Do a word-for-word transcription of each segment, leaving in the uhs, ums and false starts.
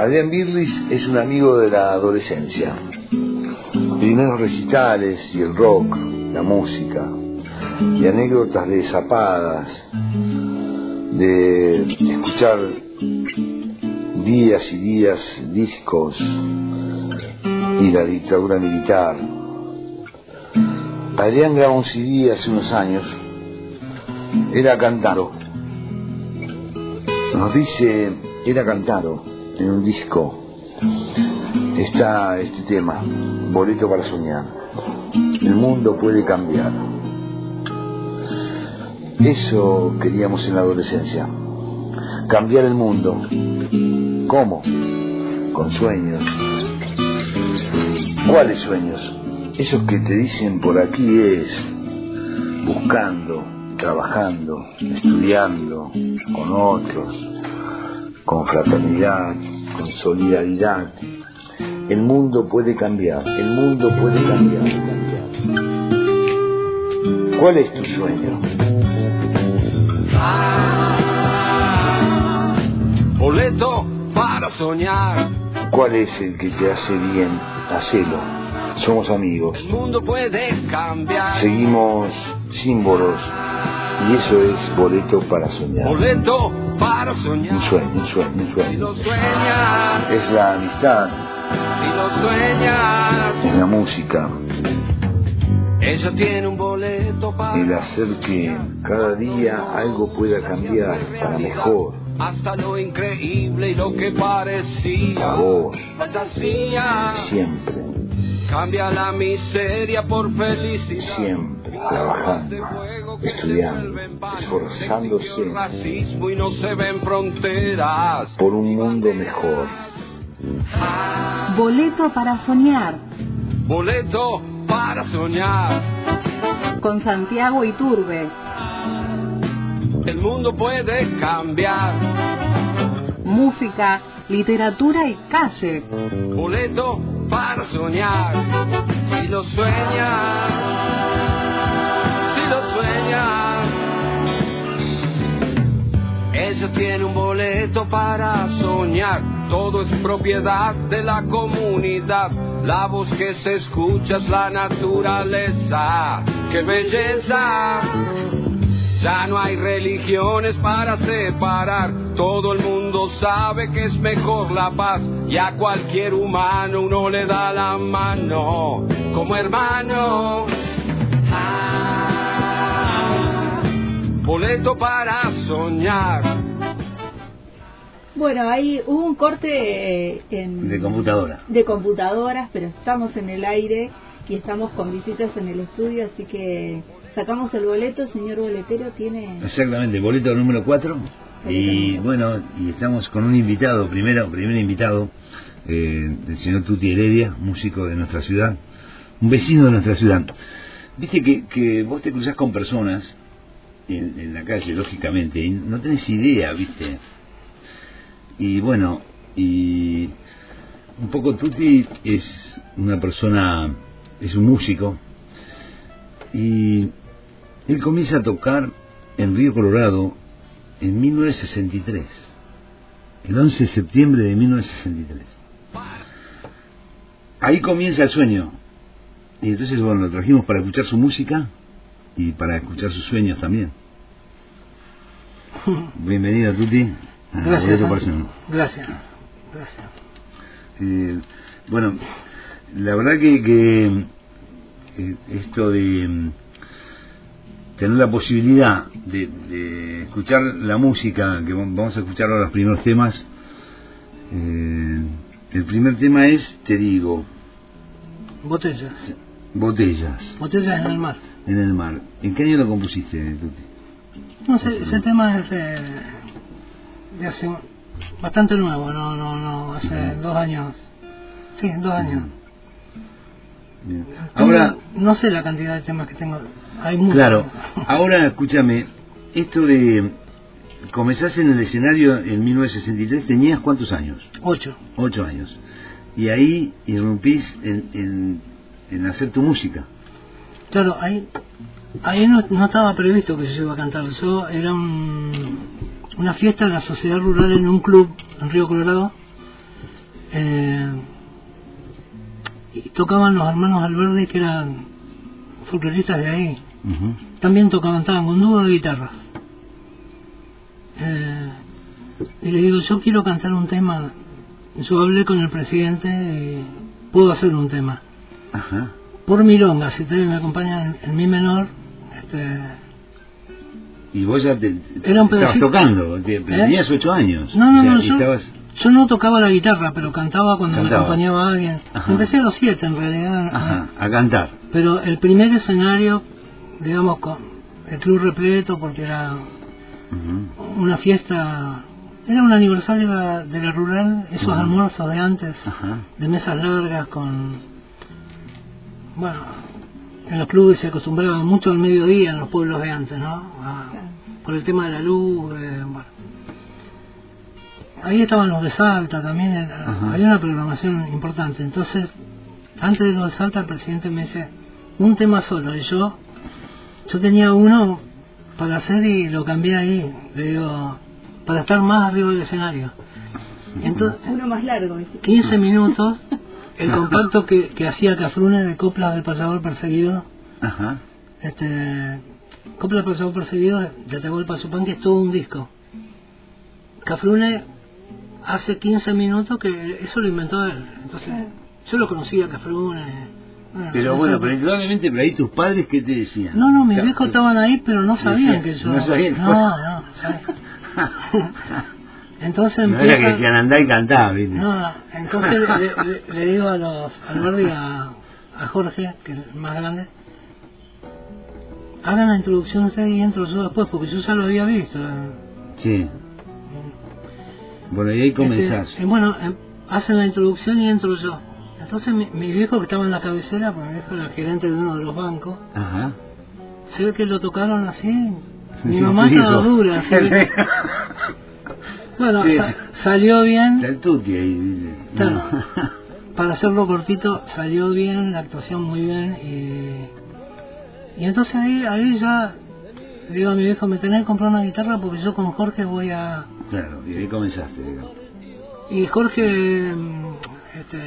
Adrián Birlis es un amigo de la adolescencia. Primeros recitales y el rock, la música, y anécdotas de zapadas, de escuchar días y días discos y la dictadura militar. Adrián grabó un C D hace unos años, era cantado. Nos dice, era cantado en un disco. Está este tema, Boleto para soñar. El mundo puede cambiar. Eso queríamos en la adolescencia. Cambiar el mundo. ¿Cómo? Con sueños. ¿Cuáles sueños? Esos que te dicen por aquí es buscando, trabajando, estudiando con otros, con fraternidad, con solidaridad. El mundo puede cambiar, el mundo puede cambiar, cambiar. ¿Cuál es tu sueño? Ah, boleto para soñar. ¿Cuál es el que te hace bien? Hacelo. Somos amigos. El mundo puede cambiar. Seguimos símbolos y eso es boleto para soñar. Boleto para soñar. Un sueño, un sueño, un sueño. Si lo sueñas, es la amistad. Si lo sueñas, es la música. Ella tiene un boleto para el hacer que cada día algo pueda cambiar para mejor. Hasta lo increíble y lo que parecía a vos. Fantasía. Siempre. Cambia la miseria por felicidad. Siempre trabajando, estudiando, esforzándose. Racismo y no se ven fronteras. Por un mundo mejor. Boleto para soñar. Boleto para soñar. Con Santiago Iturbe. El mundo puede cambiar. Música, literatura y calle. Boleto para soñar. Si lo sueñas, si lo sueñas. Ella tiene un boleto para soñar. Todo es propiedad de la comunidad. La voz que se escucha es la naturaleza. ¡Qué belleza! Ya no hay religiones para separar. Todo el mundo sabe que es mejor la paz. Y a cualquier humano uno le da la mano como hermano. Ah, boleto para soñar. Bueno, ahí hubo un corte eh, en, de computadora. De computadoras, pero estamos en el aire y estamos con visitas en el estudio, así que sacamos el boleto. Señor boletero, tiene... Exactamente, boleto número cuatro. Y bueno, y estamos con un invitado, primero, primer invitado, eh, el señor Tuti Heredia, músico de nuestra ciudad, un vecino de nuestra ciudad. Viste que, que vos te cruzás con personas en, en la calle, lógicamente, y no tenés idea, viste. Y bueno, y un poco Tuti es una persona, es un músico, y él comienza a tocar en Río Colorado en mil novecientos sesenta y tres, el once de septiembre de mil novecientos sesenta y tres. Ahí comienza el sueño, y entonces bueno, lo trajimos para escuchar su música y para escuchar sus sueños también. Bienvenido, Tuti. Gracias, gracias, gracias. Eh, bueno, la verdad que, que eh, esto de mm, tener la posibilidad de, de escuchar la música, que vamos a escuchar ahora los primeros temas, eh, el primer tema es, te digo... Botellas. Botellas. Botellas en el mar. En el mar. ¿En qué año lo compusiste, Tuti? No sé, ese tema es de... de hace bastante nuevo, no, no, no, hace uh-huh. dos años, sí, dos años. Bien. Tengo, ahora, no sé la cantidad de temas que tengo, hay muchos. Claro, ahora escúchame, esto de, comenzás en el escenario en mil novecientos sesenta y tres, ¿tenías cuántos años? Ocho. Ocho años. Y ahí irrumpís en, en, en hacer tu música. Claro, ahí, ahí no, no estaba previsto que yo iba a cantar, yo era un... una fiesta en la sociedad rural en un club en Río Colorado Eh, y tocaban los hermanos Alberdi, que eran folcloristas de ahí. Uh-huh. También tocaban, estaban con dúo de guitarras. Eh, y le digo, yo quiero cantar un tema. Yo hablé con el presidente y puedo hacer un tema. Ajá. Por milonga, si ustedes me acompañan en mi menor. Este, y vos ya te, era un estabas tocando, te, ¿Eh? tenías ocho años. No, no, o sea, no, yo, estabas... yo no tocaba la guitarra, pero cantaba cuando Cantaba. me acompañaba a alguien. Ajá. Empecé a los siete en realidad. Ajá, a cantar. Pero el primer escenario, digamos, con el club repleto, porque era uh-huh. una fiesta, era un aniversario de la, de la rural, esos uh-huh. almuerzos de antes, uh-huh. de mesas largas con, bueno, en los clubes se acostumbraba mucho al mediodía en los pueblos de antes, ¿no? A, por el tema de la luz, eh, bueno. Ahí estaban los de Salta también, era, uh-huh. había una programación importante. Entonces, antes de los de Salta, el presidente me dice, un tema solo, y yo, yo tenía uno para hacer y lo cambié ahí, le digo, para estar más arriba del escenario. Entonces, uno más largo. quince minutos, el compacto que, que hacía Cafrune de Coplas del Payador Perseguido. Ajá. Este, Coplas del Payador Perseguido de Atahualpa Yupanqui, que es todo un disco. Cafrune hace quince minutos que eso lo inventó él. Entonces, yo lo conocía Cafrune. Bueno, pero no bueno, sé, pero indudablemente, pero ahí tus padres, ¿qué te decían? No, no, mis Claro, viejos estaban ahí, pero no sabían que yo... No sabían. No, no, sabían. Entonces no empieza... era que decían andá y cantá, ¿viste? No, entonces le, le, le digo a los Alberdi, a, a Jorge, que es el más grande, hagan la introducción ustedes y entro yo después, porque yo ya lo había visto. Sí. Bueno, y ahí comenzás. Este, bueno, eh, hacen la introducción y entro yo. Entonces mi, mi viejo, que estaba en la cabecera, porque mi viejo era gerente de uno de los bancos, ajá. Se ve que lo tocaron así. Mi mamá estaba dura. Se ve que... Bueno, sí. sa salió bien. El tuti ahí. Claro. No. Para hacerlo cortito, salió bien, la actuación muy bien. Y, y entonces ahí, ahí ya le digo a mi viejo, me tenés que comprar una guitarra porque yo con Jorge voy a... Claro, y ahí comenzaste, digamos. Y Jorge este,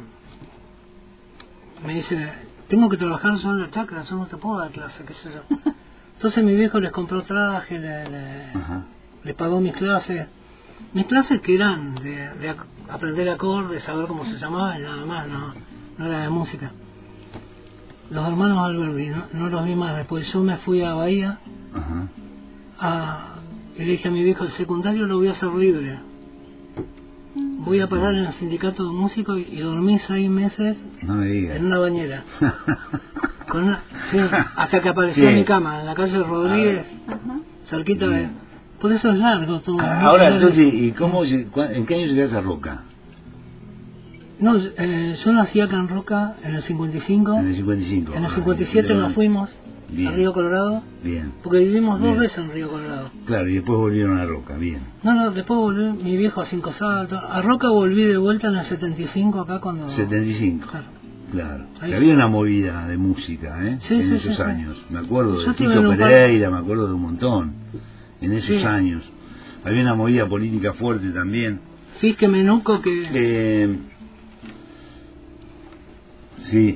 me dice, tengo que trabajar solo en la chacra, yo no te puedo dar clase, qué sé yo. Entonces mi viejo les compró traje, le, le, les pagó mis clases. Mis clases que eran de, de aprender acordes, saber cómo se llamaba y nada más, no, no era de música. Los hermanos Alberdi, no, no los vi más. Después yo me fui a Bahía a, y le dije a mi viejo, el secundario lo voy a hacer libre. Voy a parar en el sindicato de músicos y, y dormí seis meses no me digas. En una bañera. Con una, sí, hasta que apareció sí. mi cama en la calle Rodríguez, cerquita de... Por eso es largo todo. Ahora, entonces, ¿y cómo, en qué año llegaste a Roca? No, eh, yo nací acá en Roca en el cincuenta y cinco. En el cincuenta y cinco. En el cincuenta y siete nos fuimos bien. a Río Colorado. Bien. Porque vivimos dos bien. veces en Río Colorado. Claro, y después volvieron a Roca, bien. No, no, después volví mi viejo a Cinco Saltos. A Roca volví de vuelta en el setenta y cinco acá cuando... setenta y cinco. Claro. Claro. Que había una movida de música, ¿eh? Sí, en sí, esos sí, años. Sí. Me acuerdo Yo de Tito par... Pereira, me acuerdo de un montón. En esos sí. años. Había una movida política fuerte también. Fisque Menuco que... Eh, sí.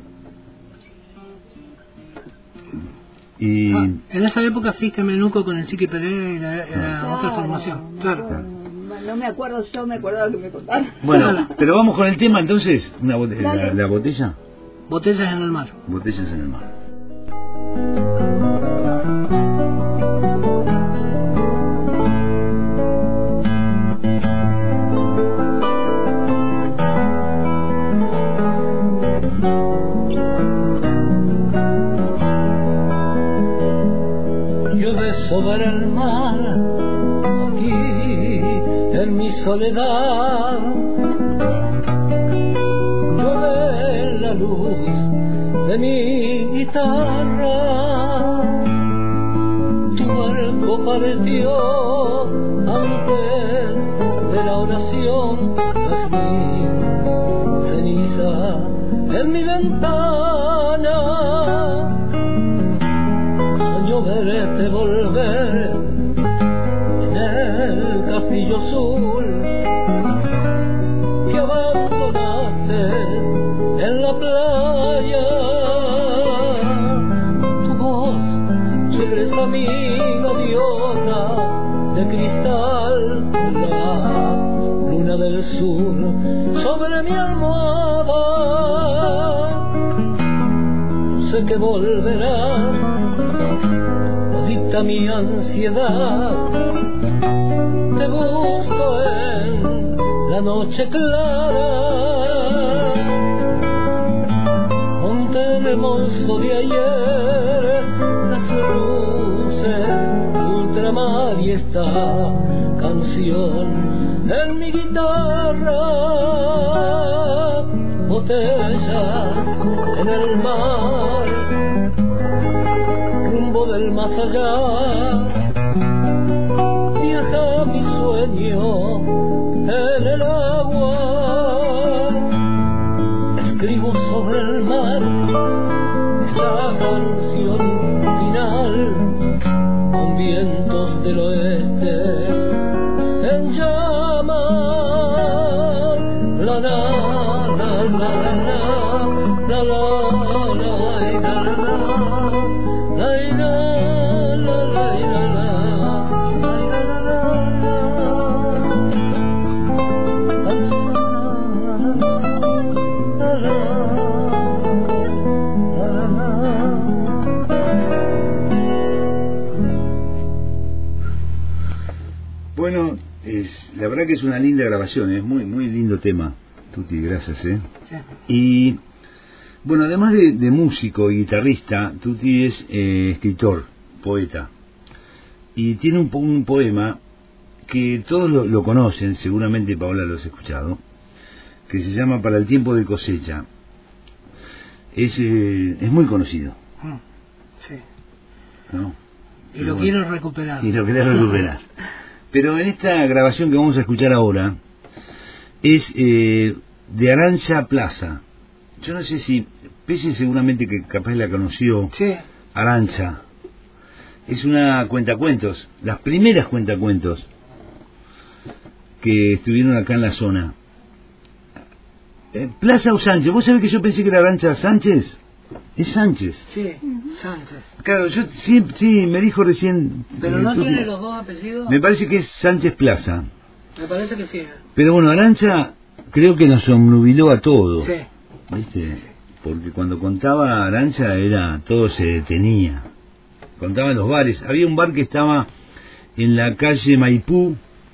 Y... Ah, en esa época Fisque Menuco con el Chiqui Pereira era, era claro, otra formación. Claro. claro. No me acuerdo yo, me acuerdo lo que me contaron. Bueno, pero vamos con el tema entonces. Una bote la, la botella. Botellas en el mar. Botellas en el mar. Sobre el mar, aquí en mi soledad, llueve la luz de mi guitarra, tu barco partió antes de la oración, jazmín, ceniza en mi ventana. Verte volver en el castillo azul que abandonó sur sobre mi almohada. No sé qué volverá, lo dicta mi ansiedad. Te busco en la noche clara, monte remolso de ayer, las luces, ultramar y esta canción en mi guitarra, botellas en el mar, rumbo del más allá, viaja mi sueño en el agua, escribo sobre el mar esta canción final, con vientos del oeste en llamas, la la la la la la la la la Bueno, es, la verdad que es una linda grabación, es muy muy lindo tema, Tuti, gracias, ¿eh? Sí. Y bueno, además de, de músico y guitarrista, Tuti es eh, escritor, poeta, y tiene un, un poema que todos lo, lo conocen, seguramente Paola lo has escuchado, que se llama Para el tiempo de cosecha. Es, eh, es muy conocido. Sí. ¿No? Y lo bueno, quiero recuperar. Y lo querés recuperar. Pero en esta grabación que vamos a escuchar ahora es eh, de Arantxa Plaza. Yo no sé si Pese seguramente que capaz la conoció. Sí. Arantxa es una cuentacuentos, las primeras cuentacuentos que estuvieron acá en la zona. eh, Plaza o Sánchez. ¿Vos sabés que yo pensé que era Arantxa Sánchez? Es Sánchez. Sí, Sánchez. Claro, yo sí, sí me dijo recién. Pero no tiene los dos apellidos. Me parece que es Sánchez Plaza. Me parece que sí. Pero bueno, Arantxa creo que nos obnubiló a todos. Sí. ¿Viste? Sí. Porque cuando contaba Arantxa era, todo se detenía. Contaba en los bares. Había un bar que estaba en la calle Maipú,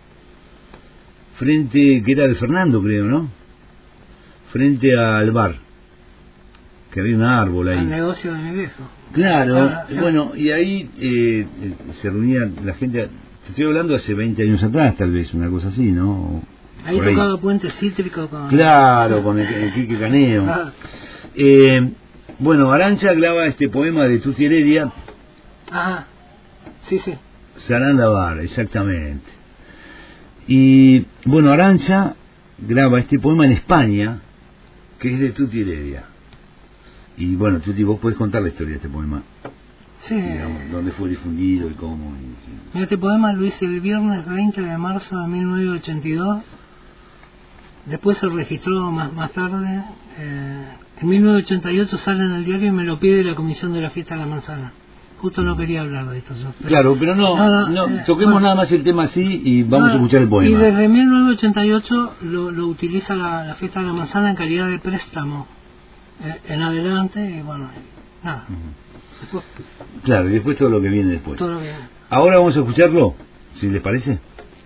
frente, que era de Fernando, creo, ¿no? Frente al bar. Que había un árbol ahí. El negocio de mi viejo. Claro, Ah, bueno, y ahí eh, se reunía la gente. Te estoy hablando hace veinte años atrás, tal vez, una cosa así, ¿no? Ahí Por tocaba ahí. Puente Cítrico con... Claro, con el, el Quique Caneo. Ah. Eh, bueno, Arantxa graba este poema de Tuti Heredia. Ajá, sí, sí. Saranda Bar, exactamente. Y bueno, Arantxa graba este poema en España, que es de Tuti Heredia. Y bueno, Tuti, vos podés contar la historia de este poema. Sí. Digamos, dónde fue difundido y cómo. Y, y... Mira, este poema lo hice el viernes veinte de marzo de mil novecientos ochenta y dos. Después se registró más, más tarde. Eh, en mil novecientos ochenta y ocho sale en el diario y me lo pide la comisión de la fiesta de la manzana. Justo no quería hablar de esto. Yo, pero, claro, pero no, no, no, no eh, toquemos bueno, nada más el tema así y vamos no, a escuchar el poema. Y desde mil novecientos ochenta y ocho lo, lo utiliza la, la fiesta de la manzana en calidad de préstamo eh, en adelante y bueno, nada. Uh-huh. Después, claro, y después todo lo que viene después. Todo lo que viene. Ahora vamos a escucharlo, si les parece.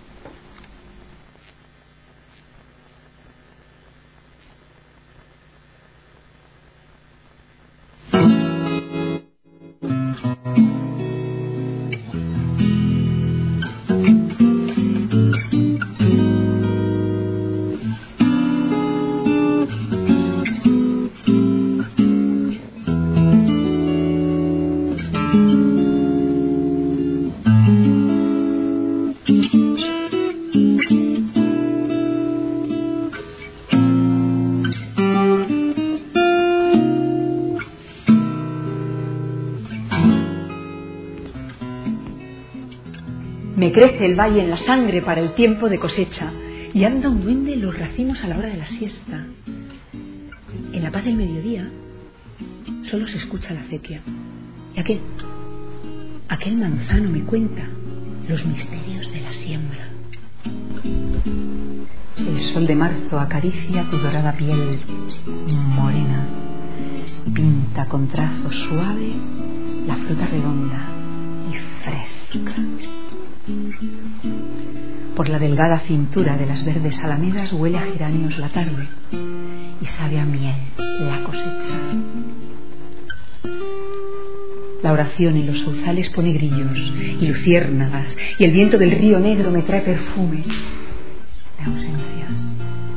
Me crece el valle en la sangre para el tiempo de cosecha, y anda un duende en los racimos a la hora de la siesta. En la paz del mediodía solo se escucha la acequia, y aquel, aquel manzano me cuenta los misterios de la siembra. El sol de marzo acaricia tu dorada piel morena, pinta con trazo suave la fruta redonda y fresca. Por la delgada cintura de las verdes alamedas huele a geranios la tarde y sabe a miel la cosecha. La oración en los sauzales pone grillos y luciérnagas, y el viento del río Negro me trae perfume de ausencias.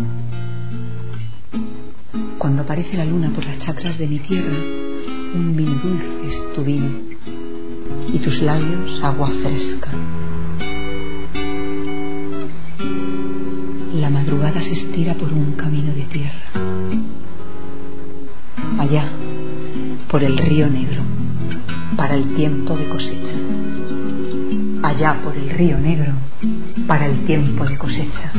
Cuando aparece la luna por las chacras de mi tierra, un vino dulce es tu vino y tus labios agua fresca. La madrugada se estira por un camino de tierra. Allá, por el río Negro, para el tiempo de cosecha. Allá por el río Negro, para el tiempo de cosecha.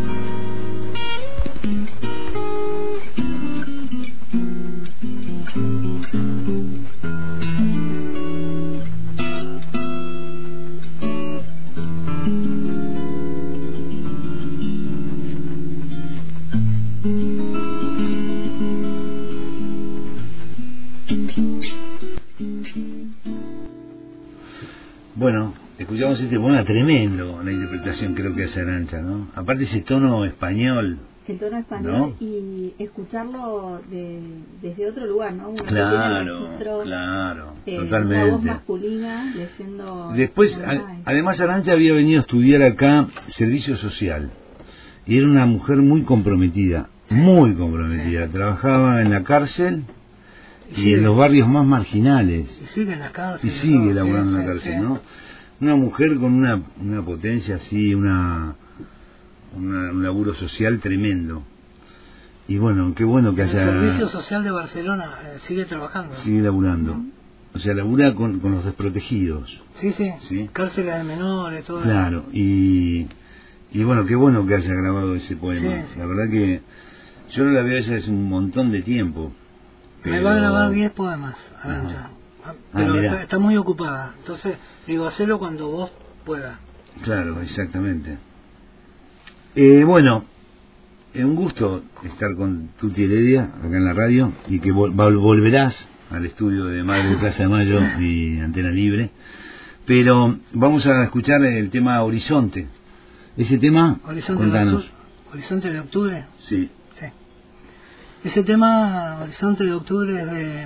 Bueno, escuchamos este poema tremendo, la interpretación creo que hace Arantxa, ¿no? Aparte ese tono español. El tono español, ¿no? Y escucharlo de, desde otro lugar, ¿no? Uno claro, registro, claro, eh, totalmente. Una voz masculina leyendo. Después, a, además Arantxa había venido a estudiar acá servicio social y era una mujer muy comprometida, muy comprometida. Trabajaba en la cárcel y sí, en los barrios más marginales. Y sigue en la cárcel. Y sigue laburando sí, en la cárcel, sí. ¿no? Una mujer con una, una potencia así, una, una un laburo social tremendo. Y bueno, qué bueno que haya... El Servicio Social de Barcelona eh, sigue trabajando. Sigue laburando. Uh-huh. O sea, labura con, con los desprotegidos. Sí, sí, sí. Cárceles de menores, todo claro, eso. y y bueno, qué bueno que haya grabado ese poema. Sí, sí. La verdad que yo no la veo ella hace un montón de tiempo. Pero... Me va a grabar diez poemas, Arantxa. Ah, pero ah, está, está muy ocupada. Entonces, digo, hacelo cuando vos puedas. Claro, exactamente. Eh, bueno, es un gusto estar con Tuti Heredia acá en la radio y que vol- volverás al estudio de Madre de Plaza de Mayo y Antena Libre. Pero vamos a escuchar el tema Horizonte. Ese tema, Horizonte contanos. De octubre, Horizonte de Octubre. Sí. Sí. Ese tema, Horizonte de Octubre, es de eh,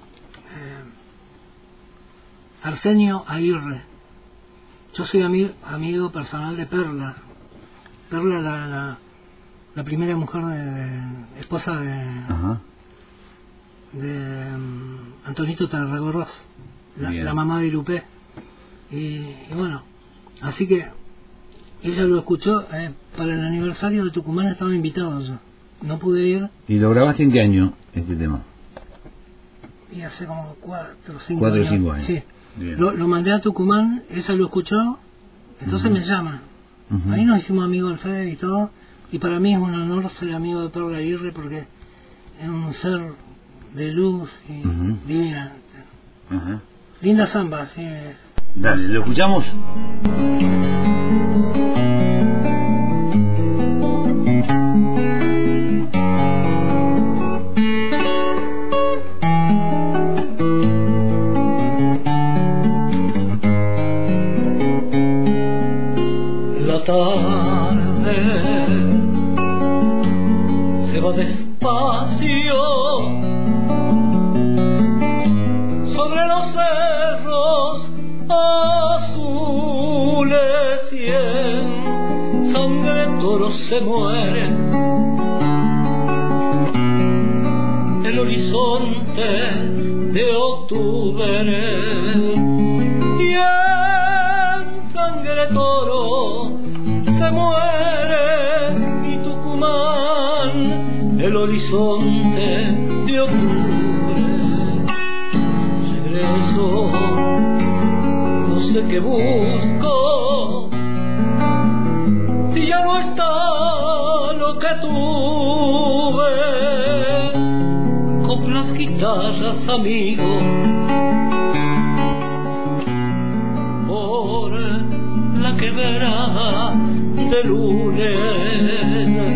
Arsenio Aguirre. Yo soy ami- amigo personal de Perla. Perla, la, la, la primera mujer, de, de esposa de, Ajá. de um, Antonito Tarragorros, la, la mamá de Lupé. Y, y bueno, así que ella lo escuchó, eh, para el aniversario de Tucumán estaba invitado yo. No pude ir. ¿Y lo grabaste en qué año, este tema? Y hace como cuatro o cinco cuatro años. o cinco años. Sí. Lo, lo mandé a Tucumán, ella lo escuchó, entonces uh-huh. me llama. Uh-huh. Ahí nos hicimos amigos del Fede y todo. Y para mí es un honor ser amigo de Perla Aguirre porque es un ser de luz y uh-huh. divina. Uh-huh. Linda samba, sí. Es. Dale, ¿lo escuchamos? La tarde se va despacio sobre los cerros azules y en sangre toros se mueren. El horizonte de octubre y en sangre toro se muere y Tucumán, el horizonte de octubre. Regreso, no sé qué busco, si ya no está lo que tuve. Con las guitarras, amigo, por la quebrada de lunes.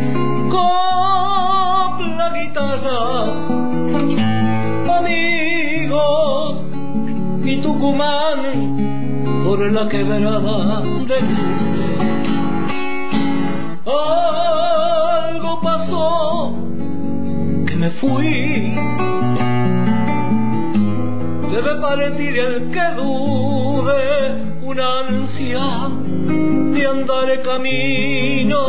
por la quebrada del Lunes. Algo pasó que me fui. Debe partir el que dude, una ansia de andar el camino.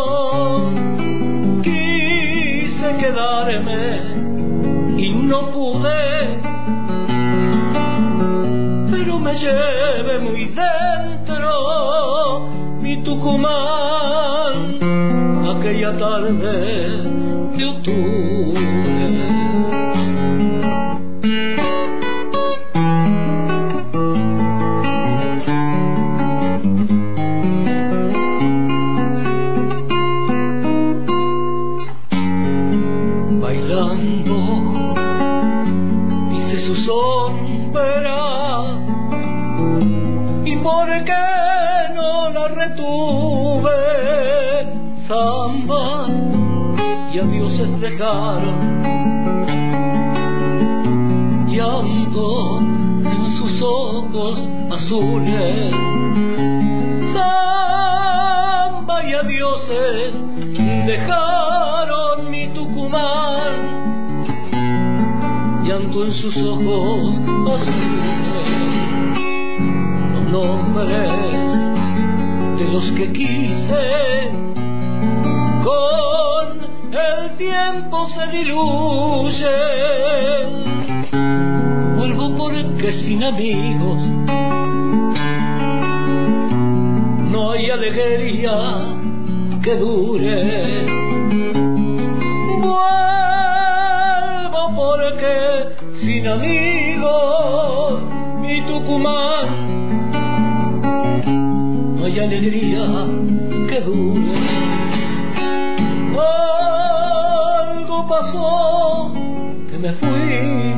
Quise quedarme y no pude, pero me llevé muy dentro mi Tucumán aquella tarde de octubre. ¿Por qué no la retuve? Samba y a dioses dejaron llanto en sus ojos azules. Samba y a dioses dejaron mi Tucumán, llanto en sus ojos azules. Nombres de los que quise con el tiempo se diluyen. Vuelvo porque sin amigos no hay alegría que dure. Vuelvo porque sin amigos mi Tucumán no hay alegría que dure. Algo pasó que me fui.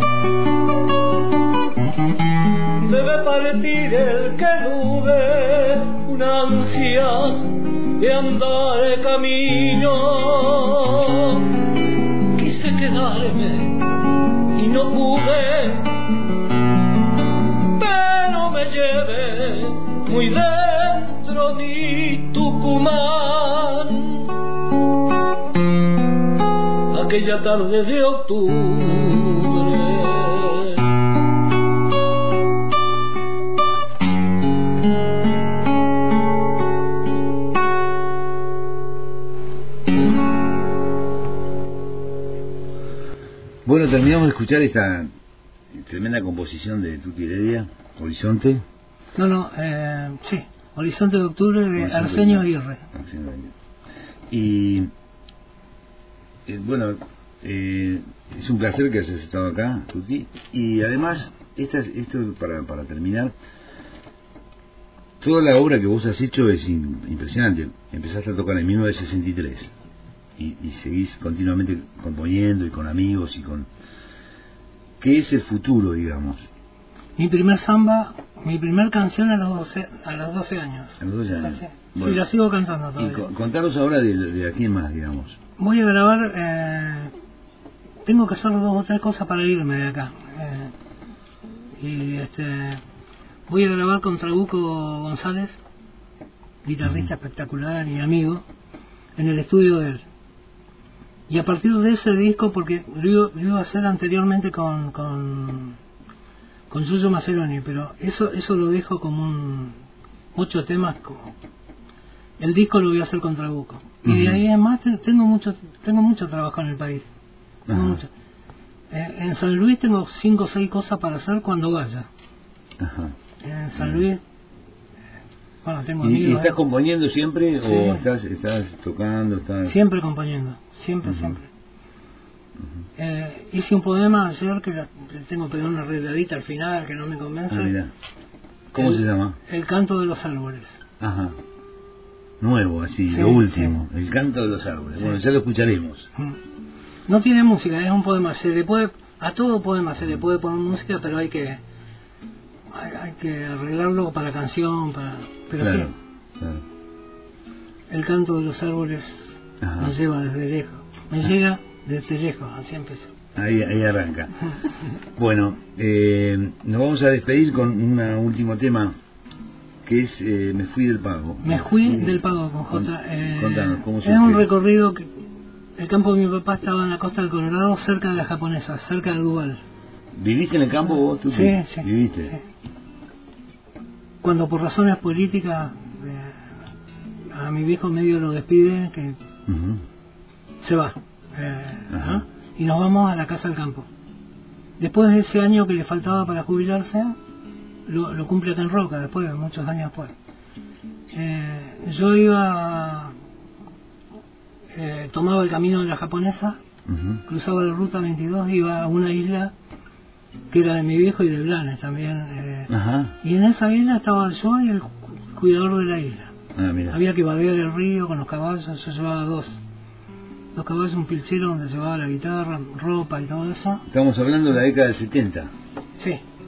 Debe partir el que dude, una ansias de andar el camino. Quise quedarme y no pude, pero me llevé muy dentro mi Tucumán aquella tarde de octubre. Bueno, terminamos de escuchar esta tremenda composición de Tuti Heredia, Horizonte. No, no, eh, sí, Horizonte de Octubre de Horizonte Arsenio de... Aguirre. Arsenio Aguirre. Y, eh, bueno, eh, es un placer que hayas estado acá, Tuti. Y además, esta, esto para, para terminar, toda la obra que vos has hecho es in, impresionante. Empezaste a tocar en mil novecientos sesenta y tres y, y seguís continuamente componiendo y con amigos y con... ¿Qué es el futuro, digamos? Mi primer samba, mi primer canción a los doce, a los doce años. A los doce años. Sí, bueno, sí, la sigo cantando y todavía. co contaros ahora de, de a quién más, digamos. Voy a grabar, eh, tengo que hacer dos o tres cosas para irme de acá. Eh, y este, voy a grabar con Trabuco González, guitarrista uh-huh. espectacular y amigo, en el estudio de él. Y a partir de ese disco, porque lo iba, lo iba a hacer anteriormente con... con con Yuyo Maceroni, pero eso eso lo dejo como un ocho temas como el disco lo voy a hacer con Trabuco. Uh-huh. Y de ahí en más tengo mucho tengo mucho trabajo en el país. Tengo uh-huh. mucho. Eh, en San Luis tengo cinco o seis cosas para hacer cuando vaya. Uh-huh. En San uh-huh. Luis, bueno, tengo ¿Y, amigos. ¿Y estás eh. componiendo siempre sí. o estás estás tocando? Estás... Siempre componiendo, siempre, uh-huh. siempre. Uh-huh. Eh, hice un poema ayer que le tengo pegado una arregladita al final que no me convence. Ah, mira. ¿Cómo el, se llama? El canto de los árboles. Ajá. Nuevo, así, sí, lo último. Sí. El canto de los árboles. Sí. Bueno, ya lo escucharemos. No tiene música, es un poema. Se le puede, a todo poema se le puede poner música, pero hay que hay, hay que arreglarlo para canción, para. Pero claro, sí. Claro. El canto de los árboles Ajá. nos lleva desde lejos. Me Ajá. llega desde lejos, así empezó. Ahí, ahí arranca. Bueno, eh, nos vamos a despedir con un último tema que es eh, Me fui del pago. Me fui del pago con J. Eh, Contanos, ¿cómo se es un escribe? recorrido que el campo de mi papá estaba en la costa del Colorado, cerca de la Japonesa, cerca de Duval. ¿Viviste en el campo vos? ¿Tú Sí, sí. ¿Viviste? Sí. Cuando por razones políticas eh, a mi viejo medio lo despide, que Uh-huh. se va. Eh, ¿no? Y nos vamos a la casa del campo. Después de ese año que le faltaba para jubilarse, lo, lo cumple acá en Roca, después, muchos años después. Eh, yo iba, eh, tomaba el camino de la Japonesa, Uh-huh. cruzaba la ruta veintidós, iba a una isla que era de mi viejo y de Blanes también. Eh, Ajá. y en esa isla estaba yo y el cu- cuidador de la isla. Ah, mira. Había que vadear el río con los caballos, yo llevaba dos. Dos caballos, un pilchero donde llevaba la guitarra, ropa y todo eso. Estamos hablando de la década del setenta. Sí.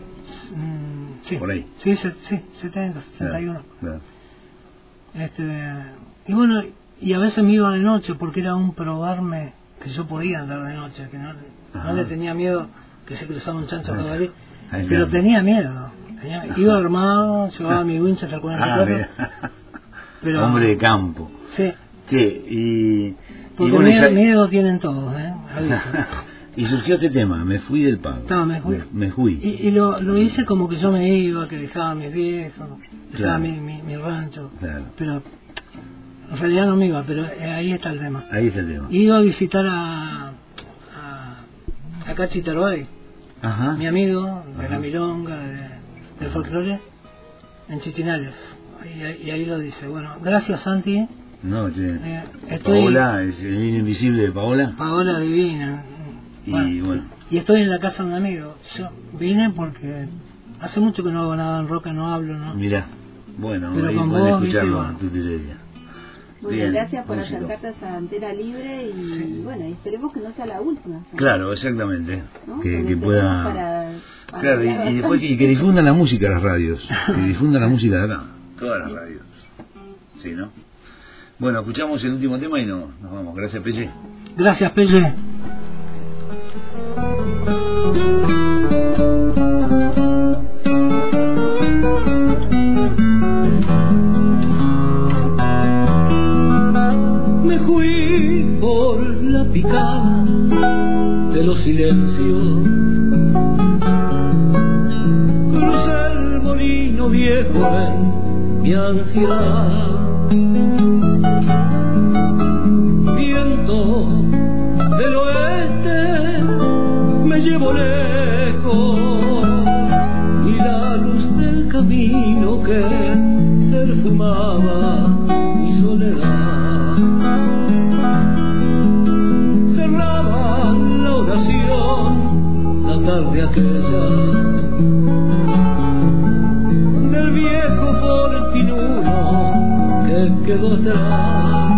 Mm, sí. Por ahí. Sí, se- sí, setenta, setenta y uno. Claro, Este, y bueno, y a veces me iba de noche porque era un probarme que yo podía andar de noche, que no, Ajá. no le tenía miedo que se cruzaba un chancho Ah, jabalí, ahí pero me- tenía miedo. Tenía- iba armado, llevaba mi Winchester cuarenta y Ah, cuatro, mira. pero Hombre de campo. sí, Sí, y... porque y bueno, miedo, esa- miedo tienen todos, ¿eh? Aviso. y surgió este tema, Me fui del pago. No, me fui. Me, me fui. Y, y lo, lo hice como que yo me iba, que dejaba a mis viejos, dejaba Claro. mi, mi, mi rancho, Claro. pero en realidad no me iba, pero eh, ahí está el tema. Ahí está el tema. Iba a visitar a, a, a Cachi Taruay, Ajá. mi amigo de Ajá. la milonga, de, del folclore, en Chichinales. Y, ahí- y ahí lo dice. Bueno, gracias Santi, No, che. eh, estoy, Paola, es el niño invisible de Paola. Paola divina. Y Bueno, bueno, y estoy en la casa de un amigo. Yo vine porque hace mucho que no hago nada en Roca, no hablo, ¿no? mirá. Bueno, Pero ahí con podés vos, viste, escucharlo bueno. en tu tirería. Bueno, Bien, gracias por músico. acercarte a esa antena libre y Sí. bueno, y esperemos que no sea la última. Claro, exactamente. ¿no? Que, Con que el pueda... tema Para, para Claro, y, hablar y después que, bastante. y que difundan la música las radios. Que difundan la música de acá. Todas las radios. Sí, ¿no? Bueno, escuchamos el último tema y no, nos vamos. Gracias, Pelle. Gracias, Pelle. Me fui por la picada de los silencios, crucé el molino viejo en mi ansiedad, viento del oeste me llevo lejos y la luz del camino que perfumaba mi soledad cerraba la oración la tarde aquella del viejo fortinuno que quedó atrás.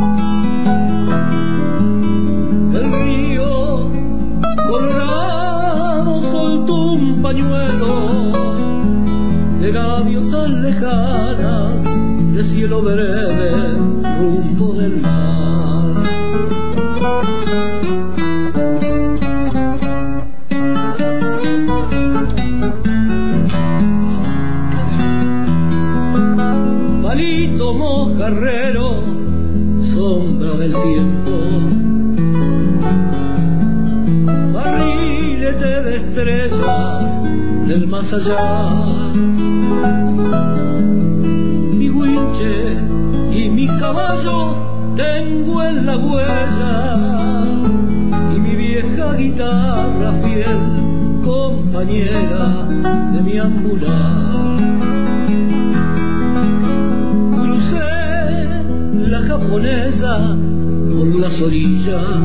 El río Colorado soltó un pañuelo de gaviotas lejanas de cielo verde rumbo del mar. Palito mojarrero, sombra del tiempo, barrilete de estrellas del más allá. Mi winche y mi caballo tengo en la huella y mi vieja guitarra fiel, compañera de mi ambular. Crucé la japonesa por las orillas,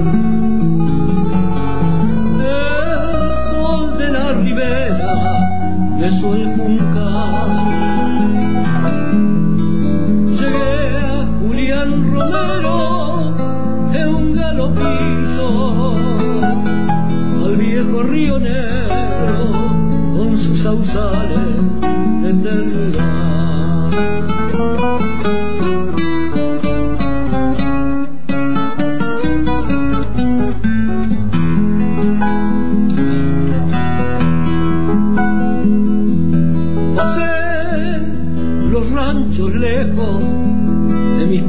el sol de la ribera besó el juncal. Llegué a Julián Romero de un galopito, al viejo río negro con sus sausales de eternidad.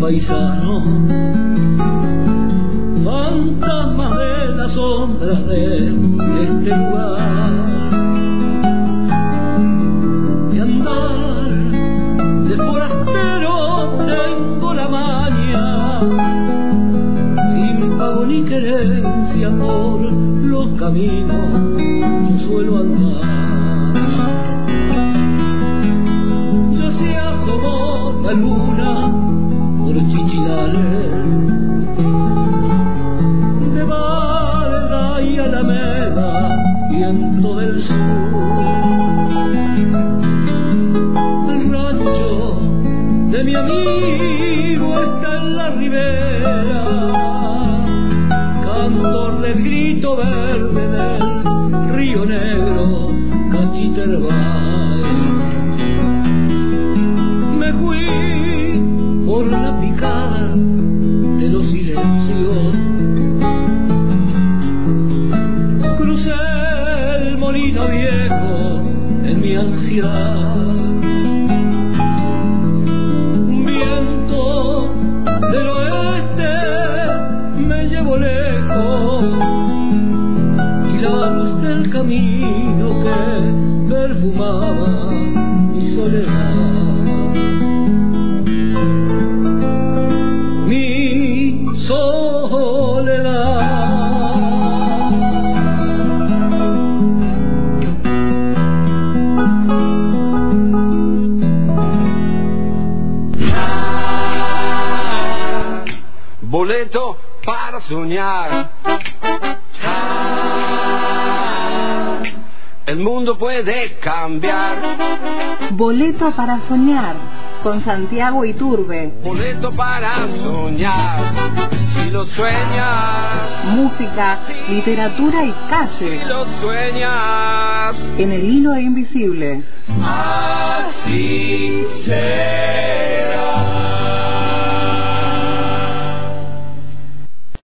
paisano, fantasmas de las sombras de este lugar, de andar de forastero tengo la maña, sin pago ni querencia por los caminos yo suelo andar. Ya se asomó la luna por Chichinales, de Balda y Alameda, viento del sur. El rancho de mi amigo está en la ribera, cantor del grito verde del río Negro, Cachiterbay. Me fui por la picada de los silencios, crucé el molino viejo en mi ansiedad. Un viento del oeste me llevó lejos y la luz del camino que perfumaba mi soledad. Mi soledad. Boleto para soñar. El mundo puede cambiar. Boleto para soñar, con Santiago Iturbe. Boleto para soñar. Si lo sueñas. Música, literatura y Si calle. lo sueñas. En el hilo invisible. Así será.